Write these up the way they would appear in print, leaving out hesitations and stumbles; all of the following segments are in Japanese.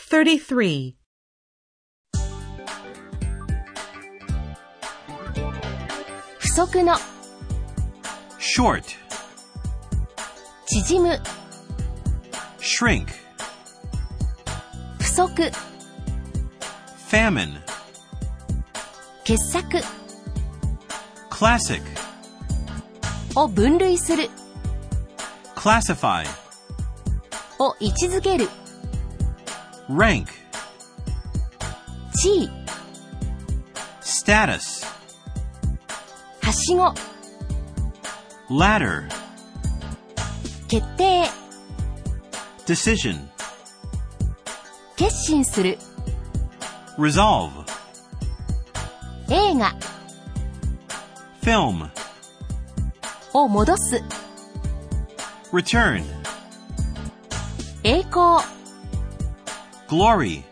33. 不足の short, 縮む shrink, 不足 famine, 傑作 classic, を分類する classify, を位置づける rank, 地位 status, はしご ladder, 決定 decision, 決心する resolve, 映画 film, を戻す return, 栄光 glory,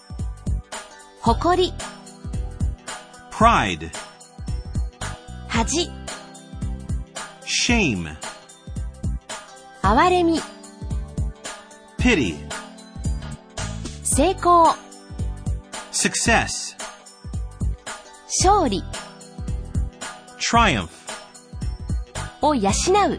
誇り pride, 恥 shame, 哀れみ pity, 成功 success, 勝利 triumph, を養う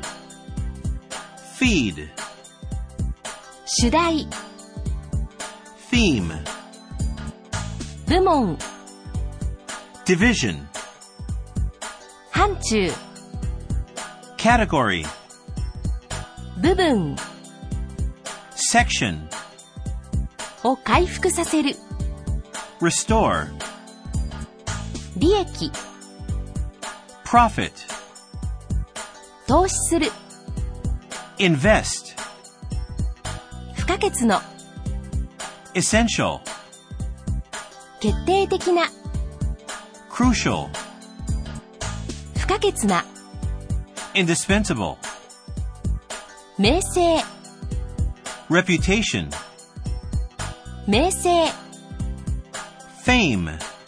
feed, 主題 theme, 部門 division, 範疇 category, 部分 section, を回復させる restore, 利益 profit, 投資する invest, 不可欠の essential, 決定的な crucial, 不可欠な indispensable, 名声 reputation, 名声 fame,